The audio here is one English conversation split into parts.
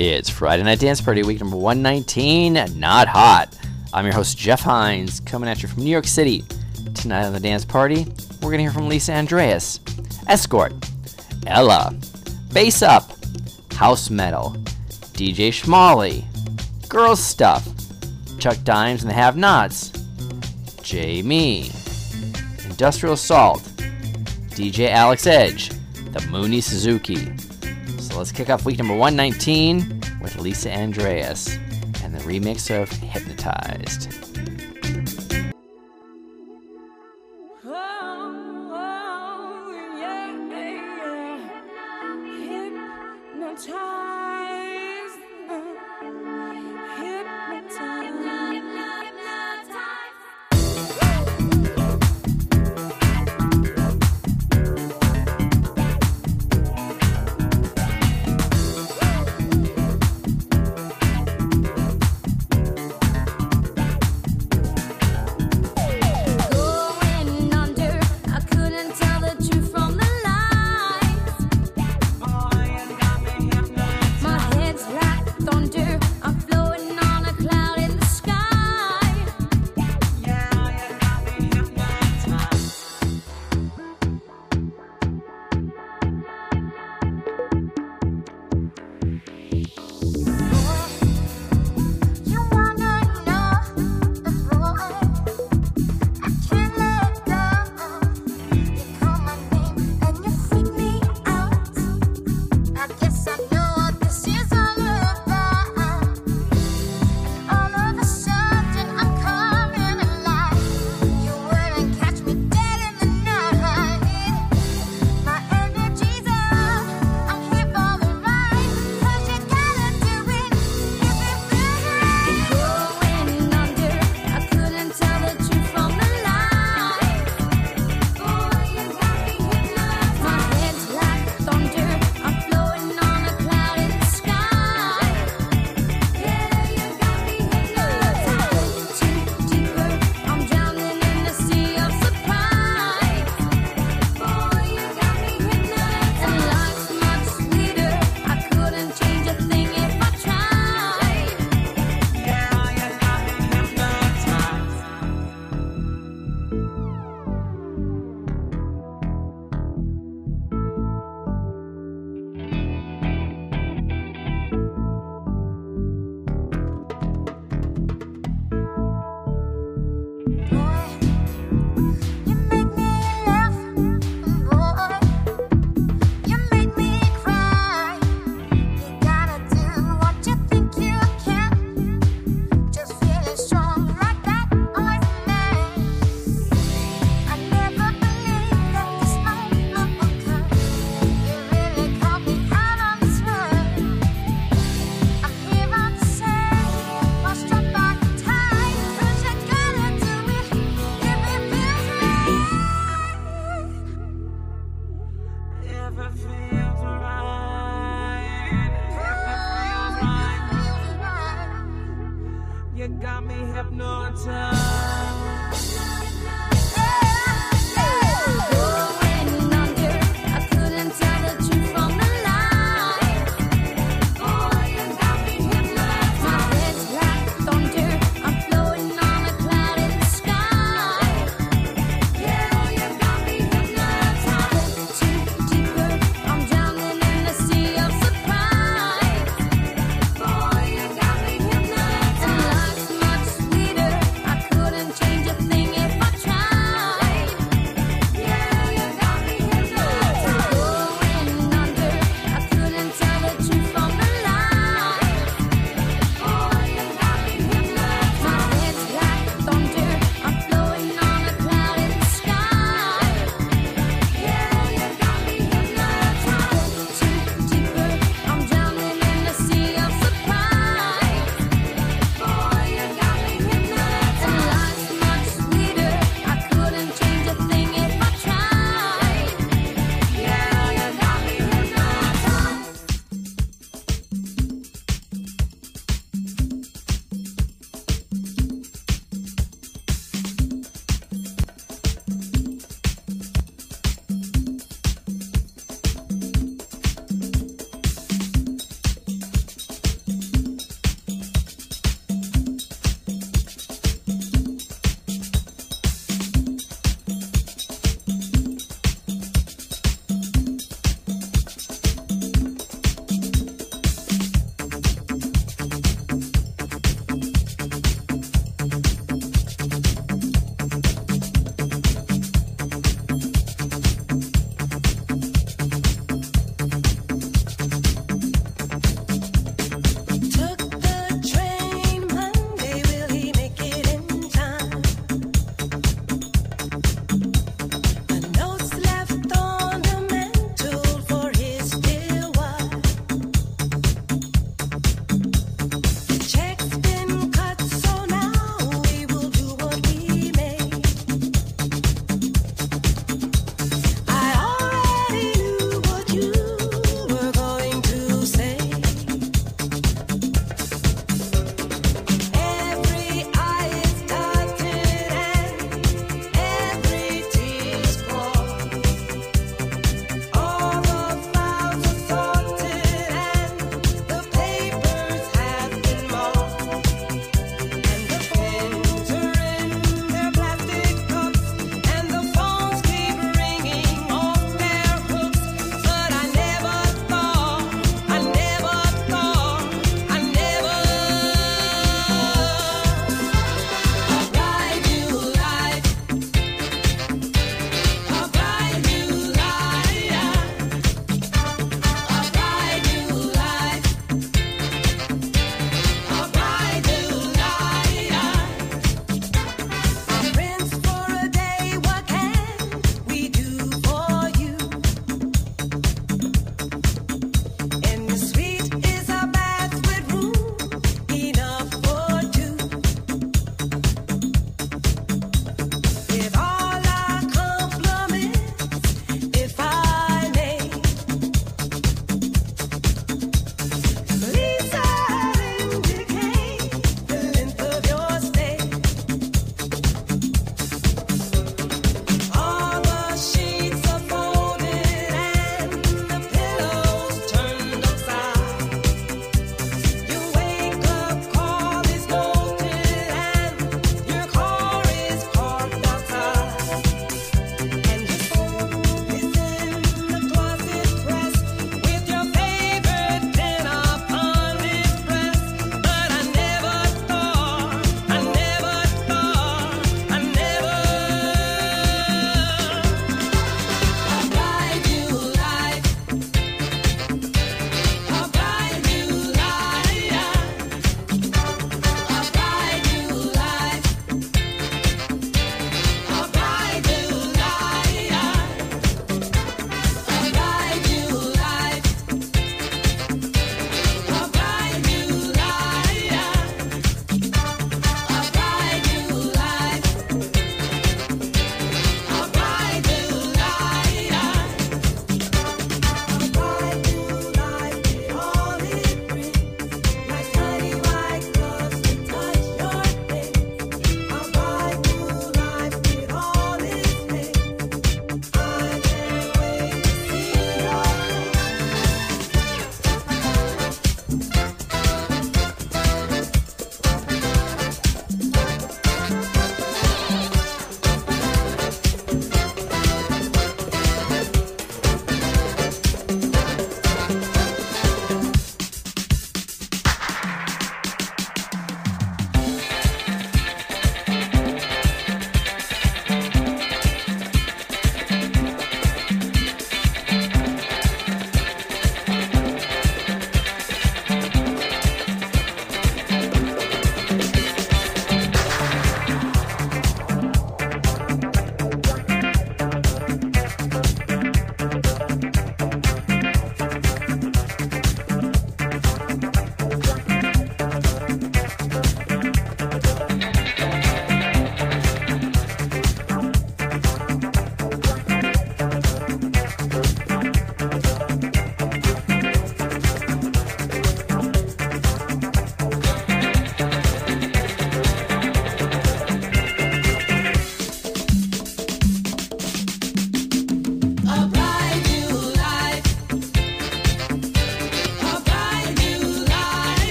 It's Friday Night Dance Party, week number 119, Not Hot. I'm your host, Jeff Hines, coming at you from New York City. Tonight on the dance party, we're going to hear from Lisa Andreas, Escort, Ella, Bass Up, House Metal, DJ Schmally, Girls Stuff, Chuck Dimes and the Have-Nots, Jamie, Industrial Assault, DJ Alex Edge, the Mooney Suzuki. So let's kick off week number 119 with Lisa Andreas and the remix of Hypnotized.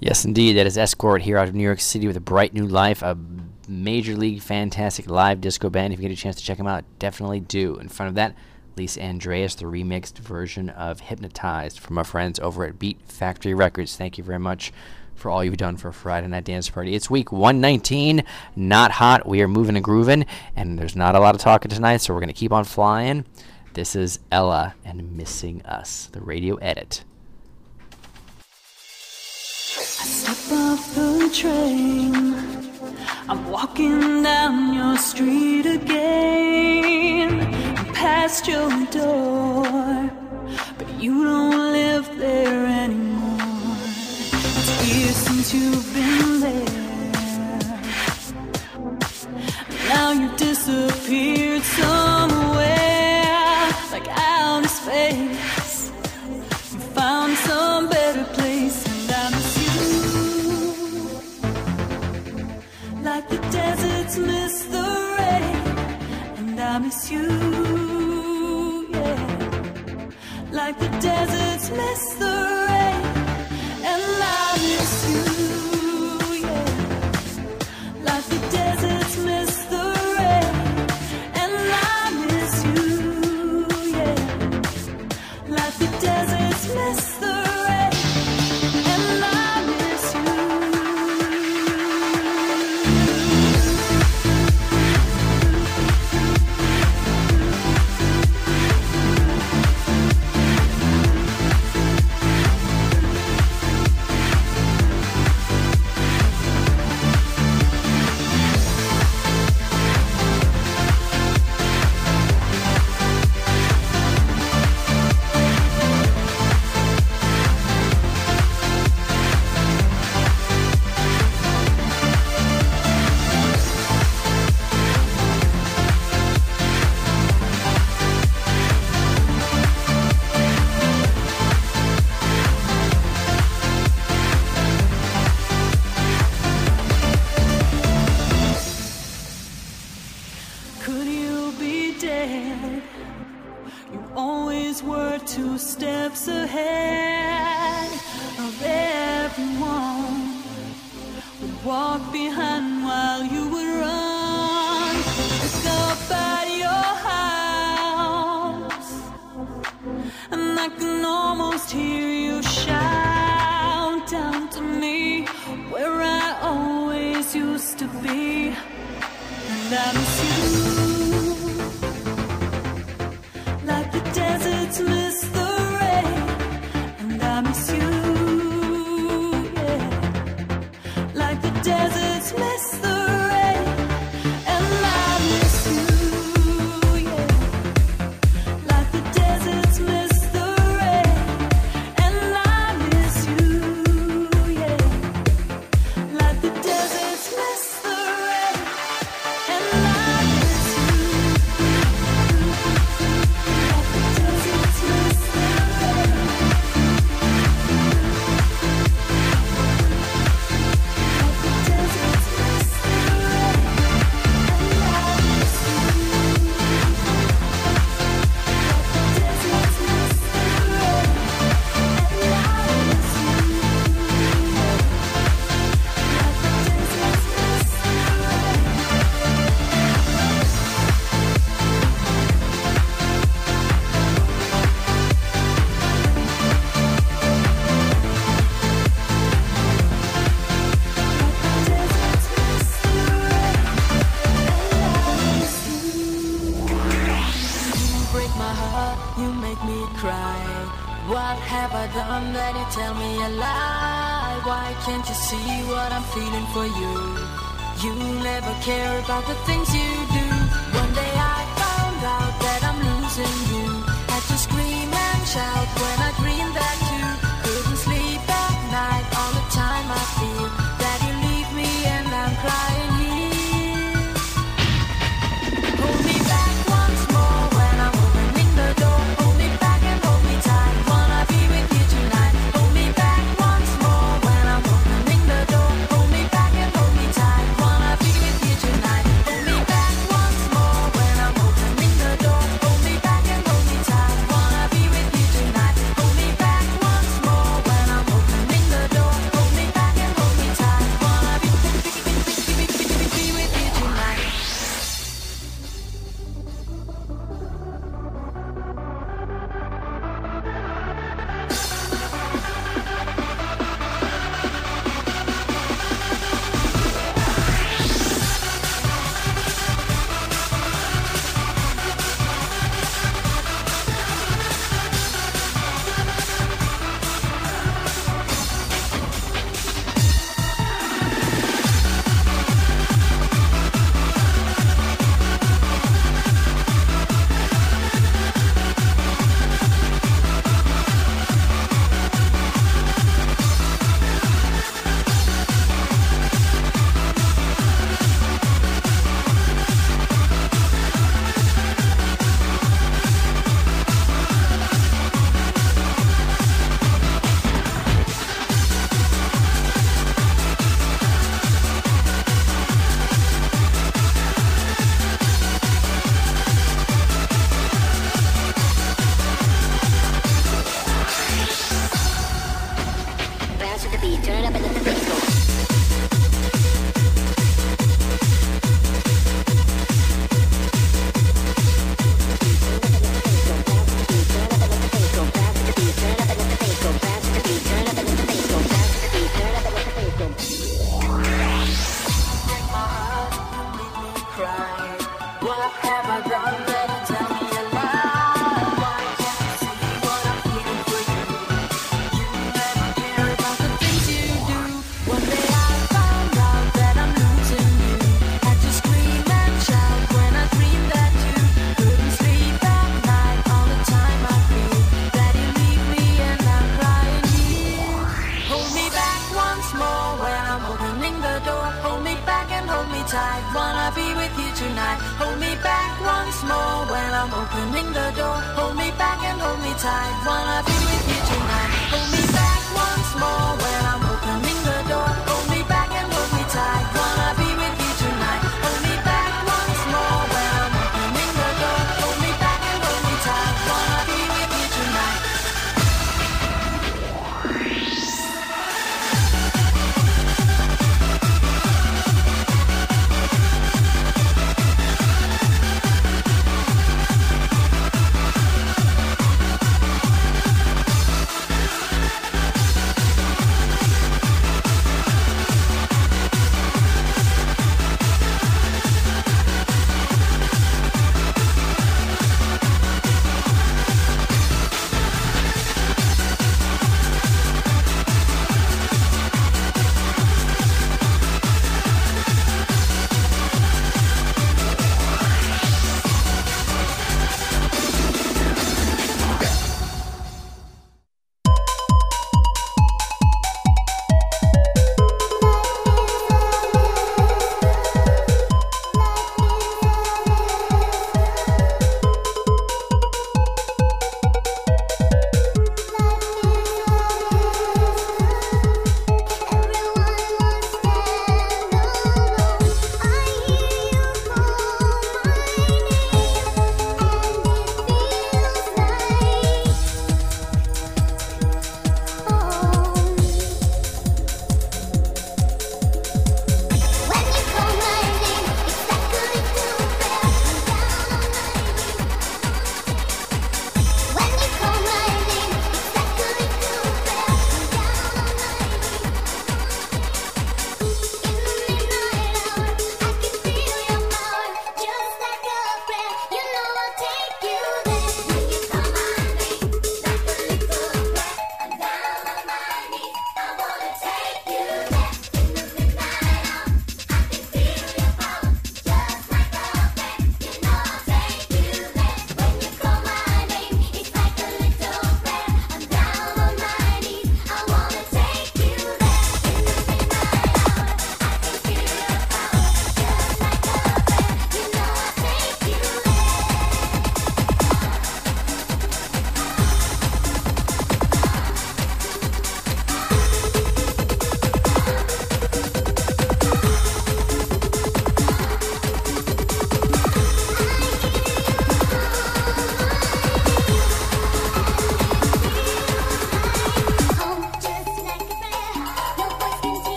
Yes, indeed. That is Escort here out of New York City with a bright new life, a Major League Fantastic live disco band. If you get a chance to check them out, definitely do. In front of that, Lisa Andreas, the remixed version of Hypnotized from our friends over at Beat Factory Records. Thank you very much for all you've done for Friday Night Dance Party. It's week 119, not hot. We are moving and grooving, and there's not a lot of talking tonight, so we're going to keep on flying. This is Ella and Missing Us, the radio edit. I step off the train, I'm walking down your street again, I'm past your door, but you don't live there anymore. It's years since you've been there, now you disappeared somewhere, like outer space. You found some better place, and I miss you, like the deserts miss the rain, and I miss you, yeah, like the deserts miss the rain, and I miss you, yeah, like the deserts miss the rain, and I miss you, yeah, like the deserts miss the rain, and I miss you. Could you be dead? You always were 2 steps ahead of everyone. Would walk behind while you would run. Look up at your house, and I can almost hear you shout down to me, where I always used to be. And I miss you, like the deserts miss the rain, and I miss you, yeah, like the deserts miss the rain, and I miss you, yeah, like the deserts miss the rain, and I miss you, yeah, like the deserts miss the rain. What have I done that you tell me a lie? Why can't you see what I'm feeling for you? You never care about the things you do. One day I found out that I'm losing you. Had to scream and shout when I dreamed that you couldn't sleep at night. All the time I feel that you leave me and I'm crying here. Hold me back once more when I'm opening the door. Hold me back and hold me tight. Wanna be with you tonight. Hold me back once more when I'm opening the door. Hold me back and hold me tight. Wanna be with you tonight. Hold me back once more when I'm opening the door. Hold me back and tight, wanna be with you tonight. Hold me back once more when I'm opening the door. Hold me back and hold me tight, wanna be with you tonight. Hold me back once more when I'm opening the door. Hold me back and hold me tight, wanna be with you tonight.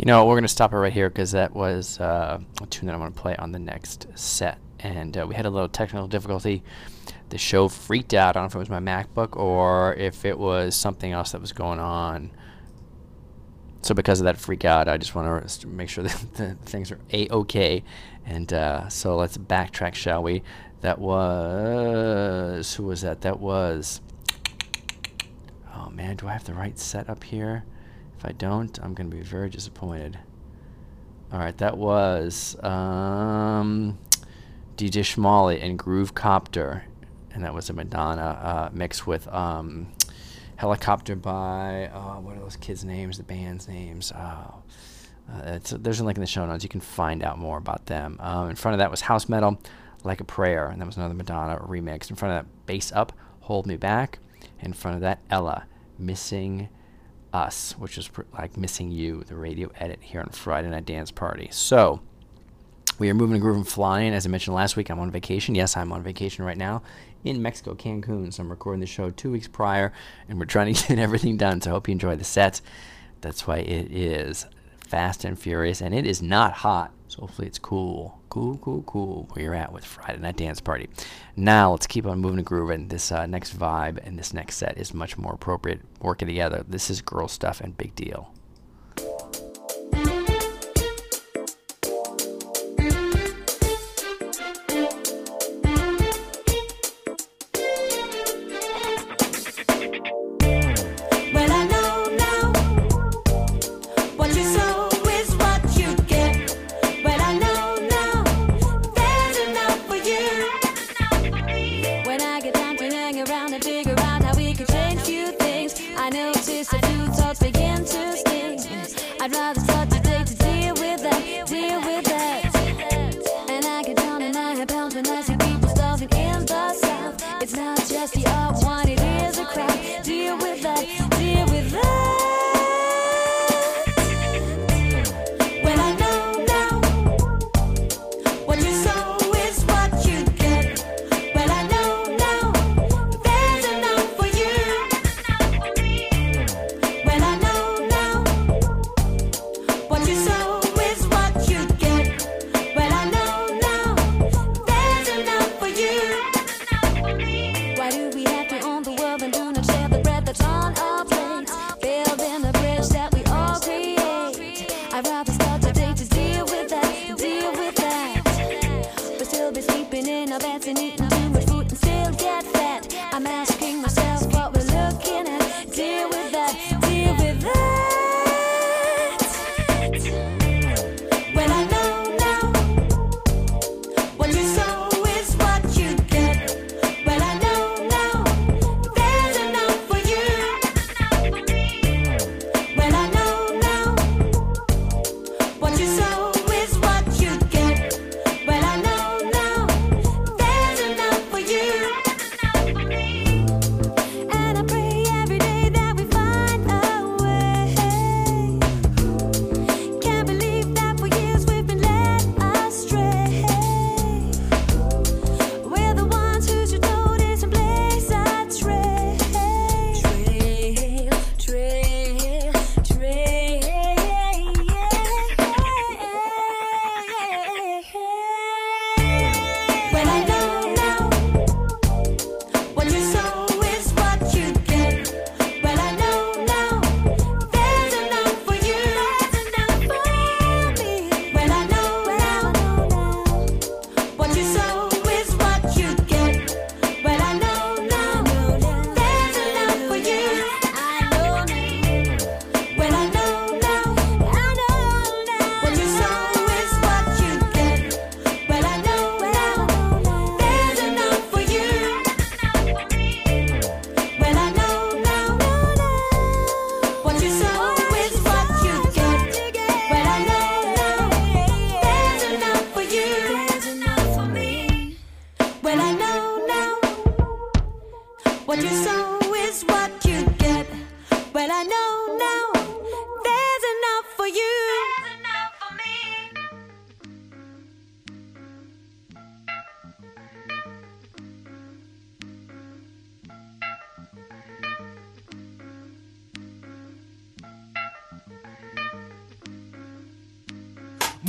You know, we're going to stop it right here because that was a tune that I'm going to play on the next set. And we had a little technical difficulty. The show freaked out. I don't know if it was my MacBook or if it was something else that was going on. So because of that freak out, I just want to make sure that the things are A-OK. And so let's backtrack, shall we? That was... Who was that? That was... Oh, man, do I have the right set up here? If I don't, I'm going to be very disappointed. All right, that was DJ Schmally and Groove Copter. And that was a Madonna mix with... Helicopter by, what are those kids' names, the band's names? There's a link in the show notes. You can find out more about them. In front of that was House Metal, Like a Prayer, and that was another Madonna remix. In front of that, Bass Up, Hold Me Back. In front of that, Ella, Missing Us, which is like Missing You, the radio edit here on Friday Night Dance Party. So, we are moving and grooving, flying. As I mentioned last week, I'm on vacation. Yes, I'm on vacation right now in Mexico, Cancun. So I'm recording the show 2 weeks prior, and we're trying to get everything done. So I hope you enjoy the set. That's why it is fast and furious, and it is not hot. So hopefully it's cool where you're at with Friday Night Dance Party. Now let's keep on moving and grooving. This next vibe and this next set is much more appropriate working together. This is Girl Stuff and Big Deal.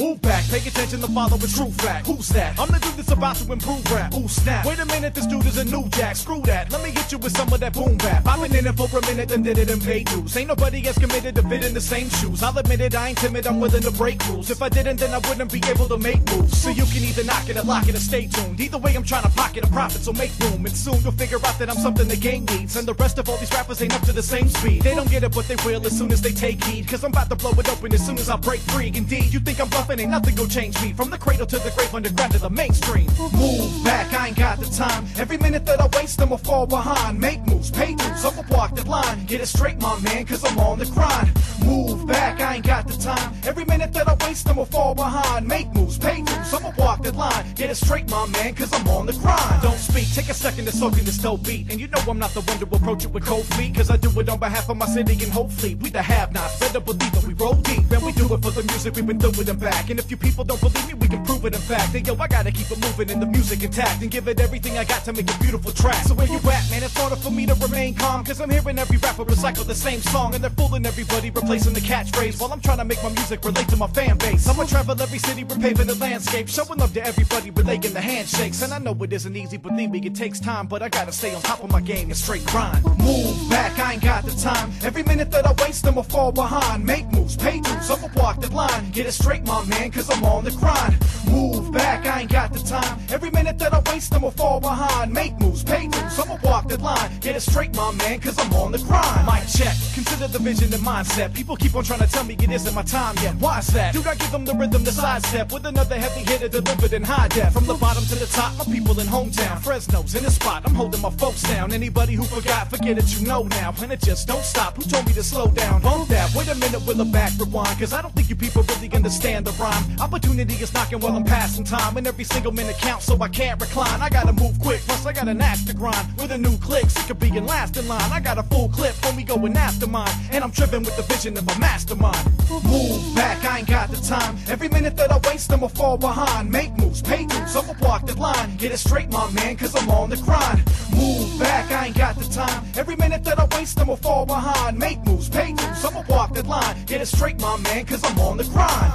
Move back, pay attention to follow a true fact. Who's that? I'm the dude that's about to improve rap. Ooh, snap. Wait a minute, this dude is a new jack. Screw that, let me hit you with some of that boom bap. I've been in it for a minute and did it and paid dues. Ain't nobody as committed to fit in the same shoes. I'll admit it, I ain't timid, I'm willing to break rules. If I didn't, then I wouldn't be able to make moves. So you can either knock it or lock it or stay tuned. Either way, I'm trying to pocket a profit, so make room. And soon you'll figure out that I'm something the game needs. And the rest of all these rappers ain't up to the same speed. They don't get it, but they will as soon as they take heed. Cause I'm about to blow it open as soon as I break free. Indeed, you think I'm bluffing, ain't nothing gon' change me. From the cradle to the grave, underground to the mainstream. Move back, I ain't got the time. Every minute that I waste, I'ma fall behind. Make moves, pay dues, I'ma walk the line. Get it straight, my man, cause I'm on the grind. Move back, I ain't got the time. Every minute that I waste, I'ma fall behind. Make moves, pay dues, I'ma walk the line. Get it straight, my man, cause I'm on the grind. Don't speak, take a second to soak in this dope beat. And you know I'm not the one to approach it with cold feet. Cause I do it on behalf of my city and hopefully we the have-nots. Better believe that we roll deep. And we do it for the music, we've been through it and back. And if you people don't believe me, we can prove it in fact. And yo, I gotta keep it moving and the music intact. And give it everything I got to make a beautiful track. So where you at, man? It's harder for me to remain calm. Cause I'm hearing every rapper recycle the same song. And they're fooling everybody, replacing the catchphrase. While I'm trying to make my music relate to my fan base. I'ma travel every city, repaving the landscape. Showing love to everybody, relaying the handshakes. And I know it isn't easy, believe me, it takes time. But I gotta stay on top of my game and straight grind. Move back, I ain't got the time. Every minute that I waste, I'ma fall behind. Make moves, pay dues, I'ma walk the line. Get it straight, my man, cause I'm on the grind. Move back, I ain't got the time. Every minute that I waste, I'ma fall behind. Make moves, pay dues, I'ma walk the line. Get it straight, my man, cause I'm on the grind. Mic check, consider the vision and mindset. People keep on trying to tell me it isn't my time yet. Why's that? Dude, I give them the rhythm, the sidestep. With another heavy hitter delivered in high def. From the bottom to the top, my people in hometown. Fresno's in the spot, I'm holding my folks down. Anybody who forgot, forget it, you know now. And it just don't stop, who told me to slow down? Bump that, wait a minute, will a back rewind? Cause I don't think you people really understand the rhyme. Opportunity is knocking while I'm passing time. And every single minute counts, so I can't recline. I gotta move quick, plus I got an axe to grind. With a new click, sick of being last in line. I got a full clip when we going after mine. And I'm driven with the vision of a mastermind. Move back, I ain't got the time. Every minute that I waste, I'ma fall behind. Make moves, pay dues, I'ma walk the line. Get it straight, my man, cause I'm on the grind. Move back, I ain't got the time. Every minute that I waste, I'ma fall behind. Make moves, pay dues, I'ma walk the line. Get it straight, my man, cause I'm on the grind.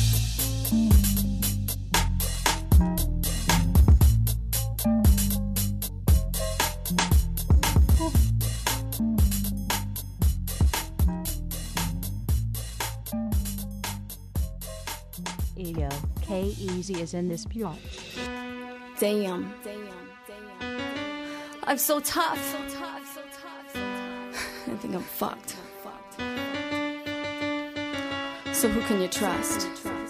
Yo, K-Easy is in this plot. Damn. I'm so tough. I think I'm fucked. So who can you trust?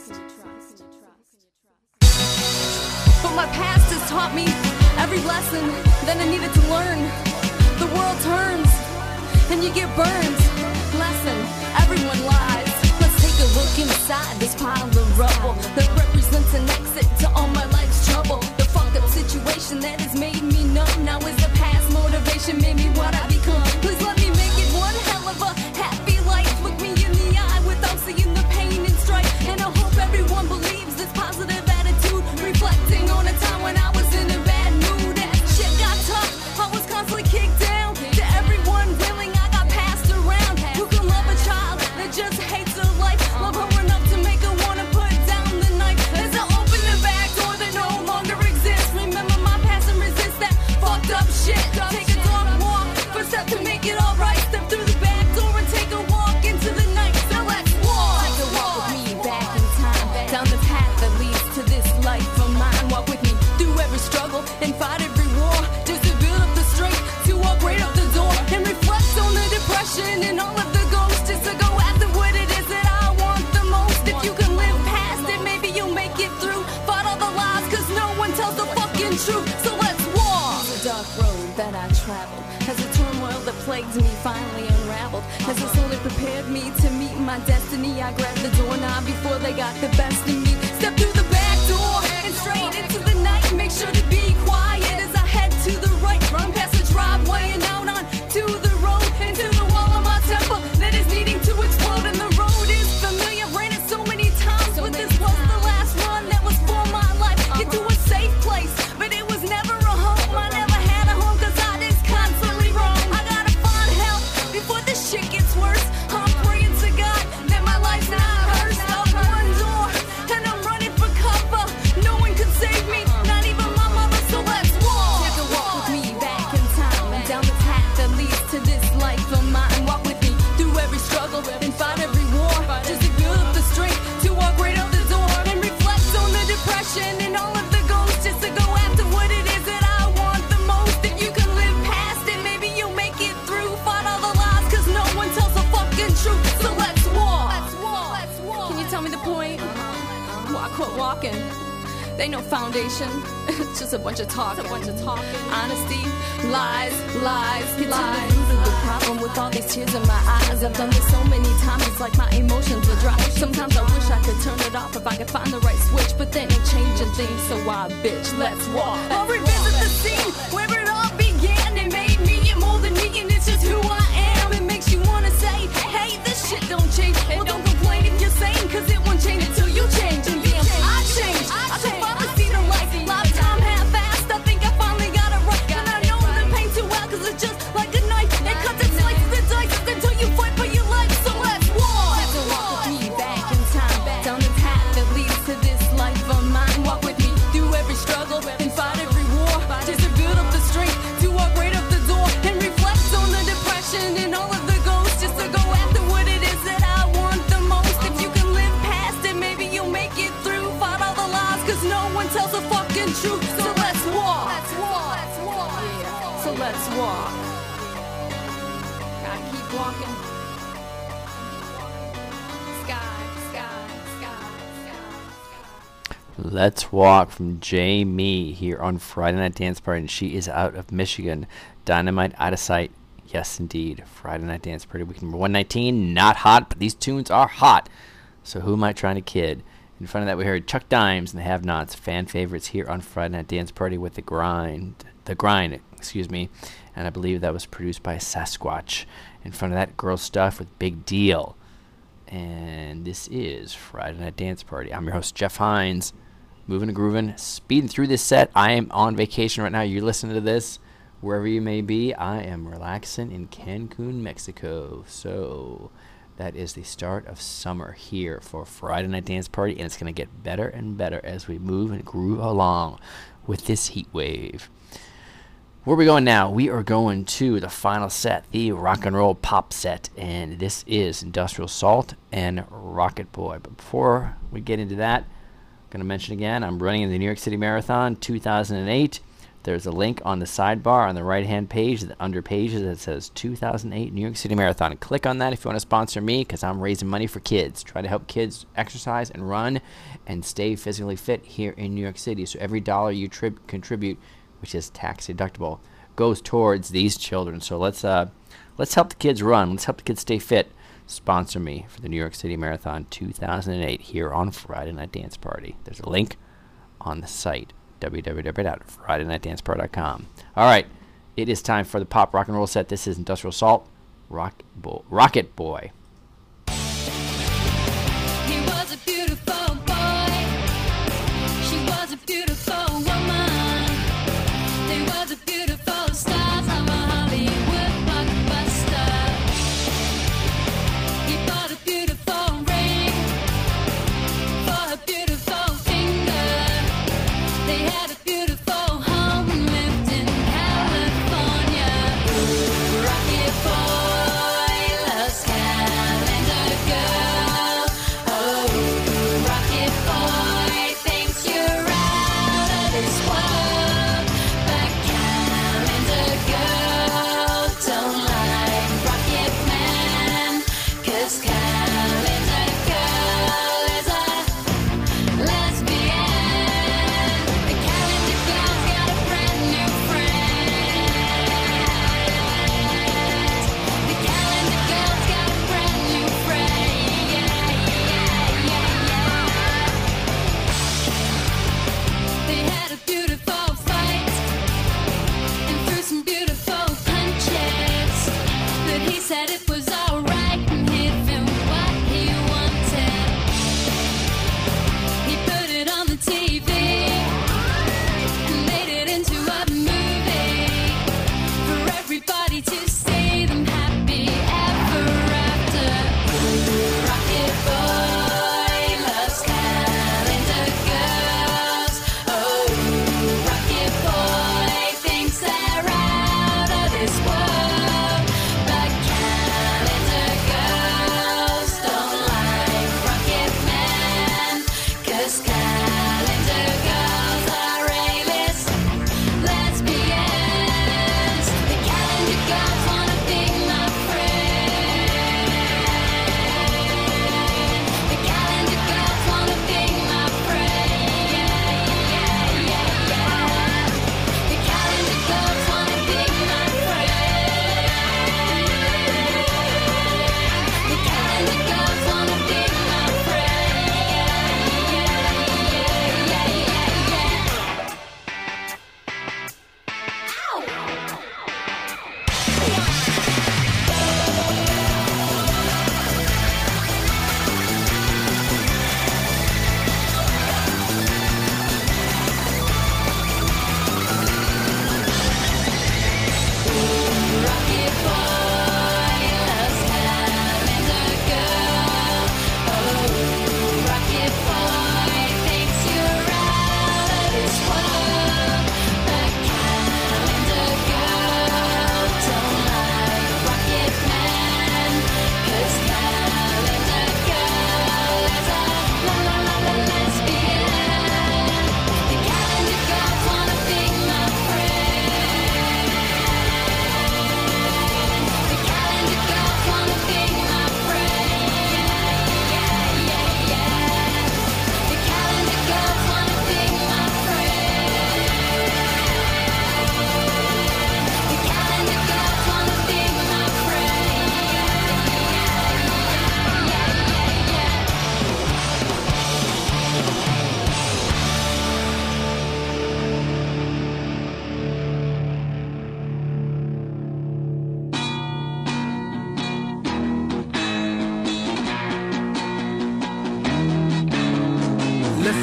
But my past has taught me every lesson that I needed to learn. The world turns and you get burned. Lesson, everyone lies. Let's take a look inside this pile of rubble that represents an exit to all my life's trouble. The fucked up situation that has made me numb. Now is the past motivation made me what I become. Please let me make it one hell of a happy life. Look me in the eye without seeing the pain and strife. And I hope everyone believes this positive attitude, reflecting on a time when I was in a bad mood. As shit got tough, I was constantly kicked down. To everyone willing, I got passed around. You can love a child that just hates her life. Love her enough to make her wanna put down the knife. As I open the back door that no longer exists, remember my past and resist that fucked up shit. Take a dark walk, first step to make it alright. Step through the back door and take a walk into the night. Now let's walk. Take a walk with me back in time, down the path that leads to this life of mine. Walk with me through every struggle and fight every war, just to build up the strength to walk right up the door and reflect on the depression and all of the ghosts, just to go after what it is that I want the most. If you can live past it, maybe you'll make it through. Fight all the lies, cause no one tells the fucking truth. So let's walk. The dark road that I traveled, as the turmoil that plagued me finally unraveled, as it slowly prepared me to meet my destiny. I grabbed the doorknob before they got the best of me. Step through the back door and straight into the night. Make sure to be quiet as I head to the right. Run past the driveway and out on to the road, into the wall of my temple that is needing to explode. And the road is familiar, ran it so many times, but this was the last one that was for my life. Get to a safe place, but it was never a home. I never had a home cause I was constantly wrong. I gotta find help before this shit gets worse. I'm praying to God that my life's not hers. Up one door and I'm They know foundation. It's just a bunch of talk. Honesty, lies. Get to the root of the problem with all these tears in my eyes. I've done this so many times, it's like my emotions are dry. Sometimes I wish I could turn it off if I could find the right switch, but they ain't changing things, so why, bitch, let's walk. I'll revisit the scene where it all began. They made me and more than me, and it's just who I am. It makes you wanna say, hey, this shit don't change. Well, don't complain if you're sane, cause it won't change until you change. And damn, I changed. I took my receipt of life. Lifetime half-assed. I think I finally got it right. And I know the pain too well, cause it's just like a knife. It cuts and slices and dices until you fight for your life. So let's walk. So walk with me back in time, down the path that leads to this life of mine. Walk with me through every struggle and fight every war. Just to build up the strength to walk right up the door and reflect on the depression and all of the ghosts. Just to go after what it is that I want the most. If you can live past it, maybe you'll make it through. Fight all the lies, cause no one tells the fucking truth. So let's walk. Yeah. So let's walk. Gotta keep walking. Let's Walk from Jamie here on Friday Night Dance Party, and she is out of Michigan. Dynamite, Out of Sight. Yes, indeed. Friday Night Dance Party, week number 119. Not hot, but these tunes are hot. So who am I trying to kid? In front of that, we heard Chuck Dimes and the Have-Nots, fan favorites here on Friday Night Dance Party with The Grind, and I believe that was produced by Sasquatch. In front of that, Girl Stuff with Big Deal. And this is Friday Night Dance Party. I'm your host, Jeff Hines. Moving and grooving, speeding through this set. I am on vacation right now. You're listening to this wherever you may be. I am relaxing in Cancun, Mexico. So that is the start of summer here for Friday Night Dance Party, and it's going to get better and better as we move and groove along with this heat wave. Where are we going now? We are going to the final set, the rock and roll pop set, and this is Industrial Assault and Rocket Boy. But before we get into that, I'm going to mention again, I'm running the New York City Marathon 2008. There's a link on the sidebar on the right-hand page, under pages, that says 2008 New York City Marathon. Click on that if you want to sponsor me, because I'm raising money for kids. Try to help kids exercise and run and stay physically fit here in New York City. So every dollar you contribute, which is tax deductible, goes towards these children. So let's help the kids run. Let's help the kids stay fit. Sponsor me for the New York City Marathon 2008 here on Friday Night Dance Party. There's a link on the site, www.fridaynightdanceparty.com. All right, it is time for the pop rock and roll set. This is Industrial Assault, Rocket Boy. He was a beautiful boy. She was a beautiful woman. There was a beautiful stars of a Hollywood blockbuster. He bought a beautiful ring for her beautiful finger. They had a beautiful home lived in California. Rocket boy loves calendar girl. Oh, rocket boy thinks you're out of this world. But calendar girl don't like Rocket Man, 'cause calendar girl is a lesbian. The calendar girl's got a brand new friend. The calendar girl's got a brand new friend. Yeah. They had a beautiful fight and threw some beautiful punches. But he said it was alright and he'd film what he wanted. He put it on the TV and made it into a movie for everybody to see them happy ever after. Rocket boy loves calendar girls. Oh, rocket boy thinks they're out of this world. But calendar girls don't like Rocket Man, 'cause calendar girls are A-list lesbians. The calendar girls wanna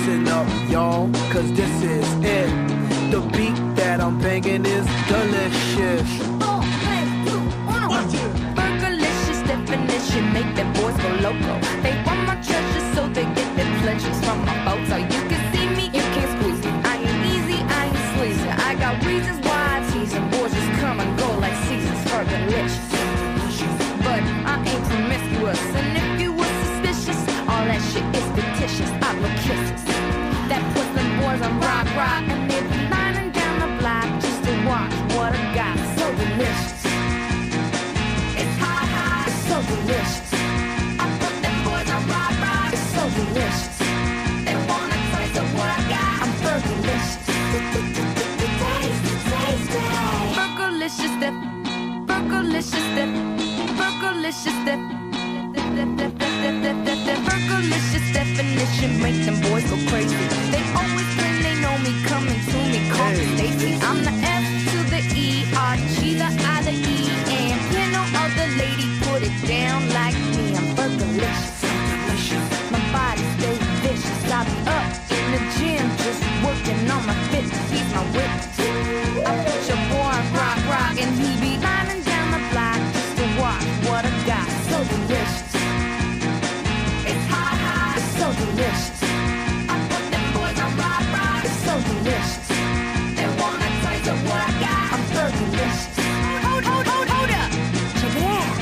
listen up, y'all, cause this is it. The beat that I'm banging is delicious. Burgerlicious definition, make them boys go loco. They want my treasures, so they get their pleasures from my boat. So you can see me, you can't squeeze me. I ain't easy, I ain't sleazy. I got reasons why I tease them. Boys just come and go like seasons. Burgerlicious, but I ain't promiscuous. And if you were suspicious, all that shit is fictitious. I blow kisses that puts them boys on rock, and they be lining down the block just to watch what I got. So delicious. It's hot, it's so delicious. I put them boys on rock, it's so delicious. They wanna taste of what I got. I'm burgerlicious. Burgerlicious dip, burgerlicious dip, burgerlicious dip. Burgerlicious definition make them boys go crazy. They always claim they know me, coming to me, call me Stacy. I'm the F to the E, R, G, the I, the E, and can no other lady put it down like me. I'm burgerlicious. My body stay vicious. I be up in the gym, just working on my fitness. He's my witness. I put your boy on rock, and he be lining down the block just to watch what I got. So delicious. It's hot, it's so delicious. I put them boys on rock, it's so delicious. They wanna taste of what I got. I'm burgerlicious. Hold up. Check it out.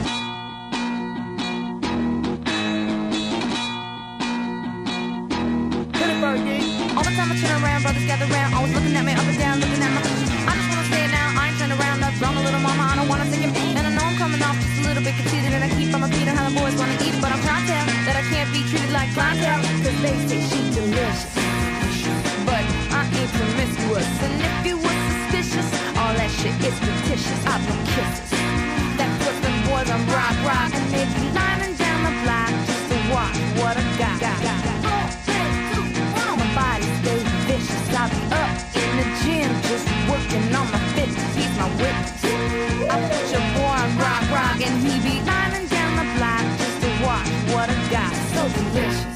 Hit it, Fergie. All the time I turn around, brothers gather round, always looking at me up and down, looking at my. I just wanna say it now, I ain't turn around, up, wrong, a little mama, I don't wanna take it. And I know I'm coming off just a little bit conceited, and I keep on repeating how the boys wanna eat it, but I'm trying to tell that I can't be treated like clientele, cause they say she's delicious. But I ain't promiscuous, and if you were suspicious, all that shit is fictitious. I blow kisses that puts them boys on rock, and they be lining down the block just to watch what I got. 4, 3, 2, 1. My body stays vicious. I be up in the gym just working on my fitness. He's my witness. I put your boy on rock, and he be lining down the block just to watch what I got. So delicious.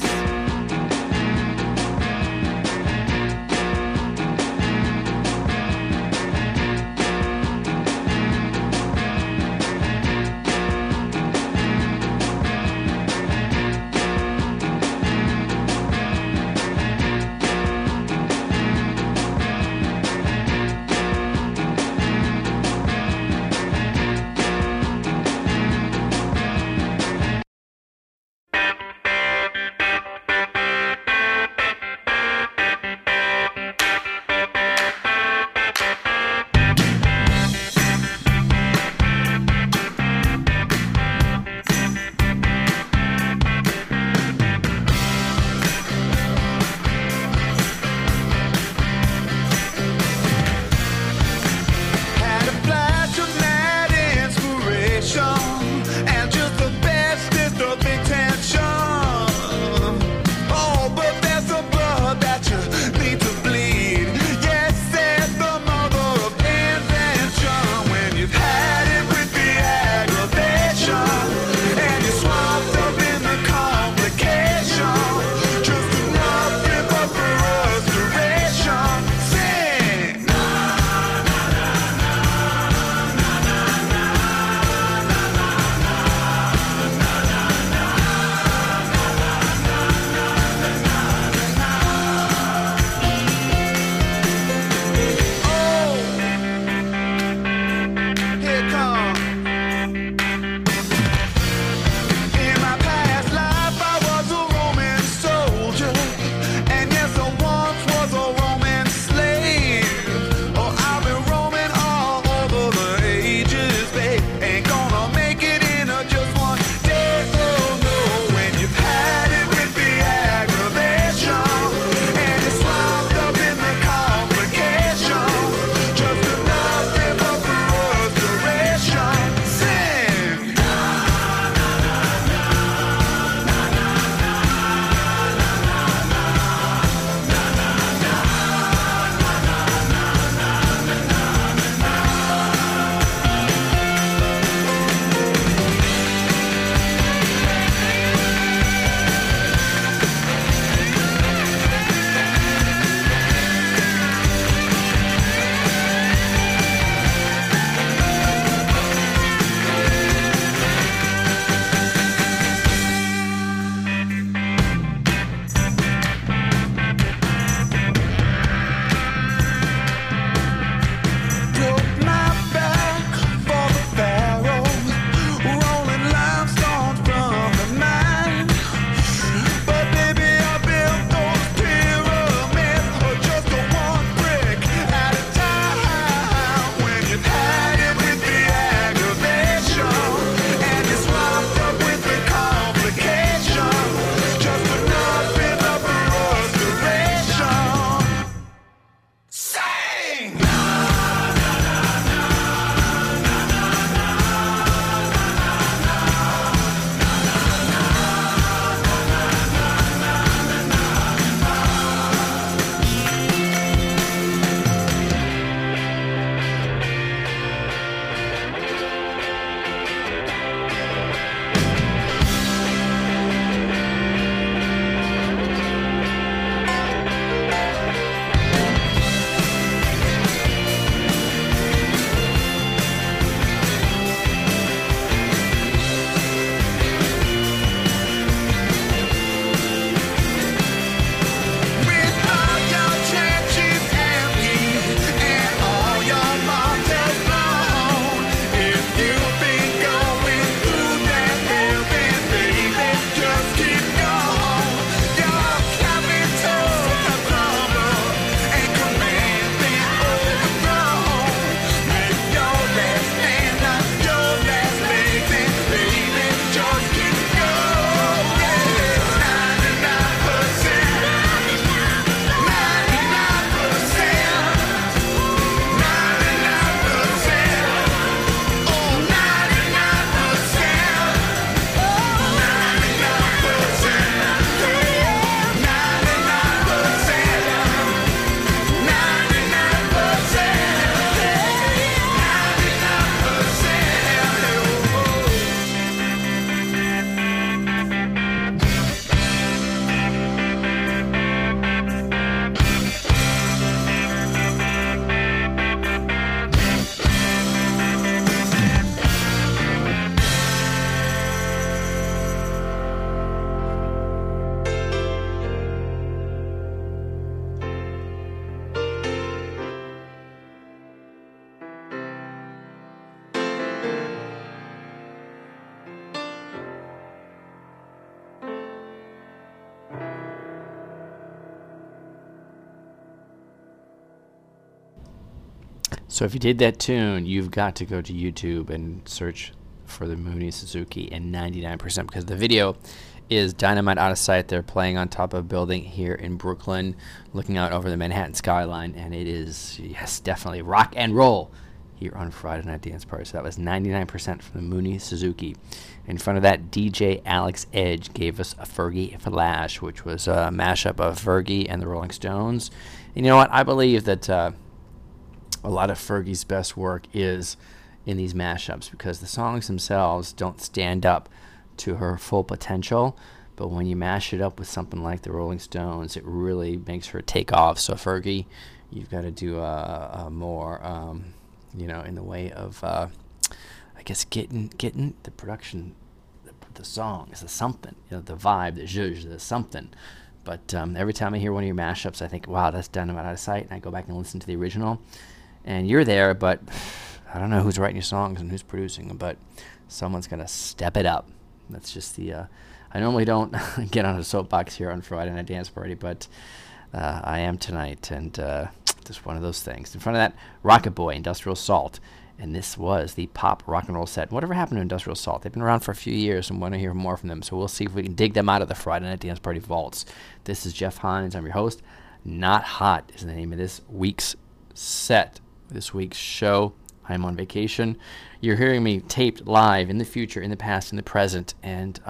So if you did that tune, you've got to go to YouTube and search for the Mooney Suzuki and 99%, because the video is dynamite out of sight. They're playing on top of a building here in Brooklyn, looking out over the Manhattan skyline, and it is, yes, definitely rock and roll here on Friday Night Dance Party. So that was 99% from the Mooney Suzuki. In front of that, DJ Alex Edge gave us a Fergie Flash, which was a mashup of Fergie and the Rolling Stones. And you know what? I believe that a lot of Fergie's best work is in these mashups, because the songs themselves don't stand up to her full potential, but when you mash it up with something like the Rolling Stones, it really makes her take off. So Fergie, you've got to do a more, in the way of, I guess, getting the production, the songs, the something, the vibe, the zhuzh, the something. But every time I hear one of your mashups, I think, wow, that's dynamite out of sight, and I go back and listen to the original, and you're there, but I don't know who's writing your songs and who's producing them, but someone's going to step it up. That's just the, I normally don't get on a soapbox here on Friday Night Dance Party, but I am tonight, and just one of those things. In front of that, Rocket Boy, Industrial Salt, and this was the pop rock and roll set. Whatever happened to Industrial Salt? They've been around for a few years and want to hear more from them, so we'll see if we can dig them out of the Friday Night Dance Party vaults. This is Jeff Hines. I'm your host. Not Hot is the name of this week's set, this week's show. I'm on vacation. You're hearing me taped live in the future, in the past, in the present, and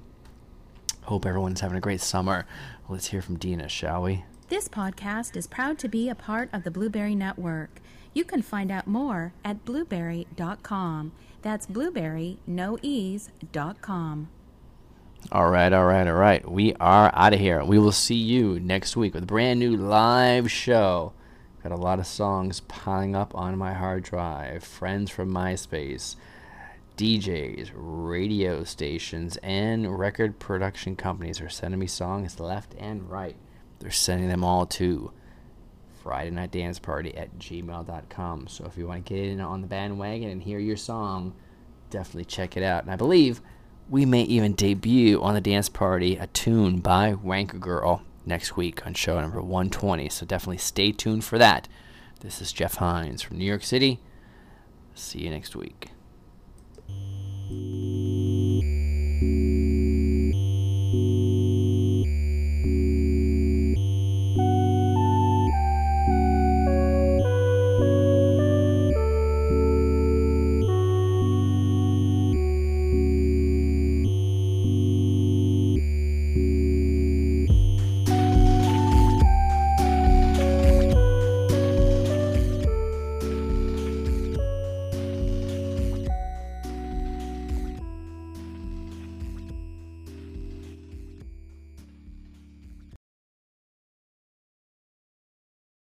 hope everyone's having a great summer. Let's hear from Dina, shall we? This podcast is proud to be a part of the Blueberry Network. You can find out more at blueberry.com. That's blueberry, no ease.com. All right. We are out of here. We will see you next week with a brand new live show. Got a lot of songs piling up on my hard drive. Friends from MySpace, DJs, radio stations, and record production companies are sending me songs left and right. They're sending them all to Friday Night Dance Party at gmail.com. So if you want to get in on the bandwagon and hear your song, definitely check it out. And I believe we may even debut on the dance party a tune by Wanker Girl next week on show number 120, so definitely stay tuned for that. This is Jeff Hines from New York City. See you next week.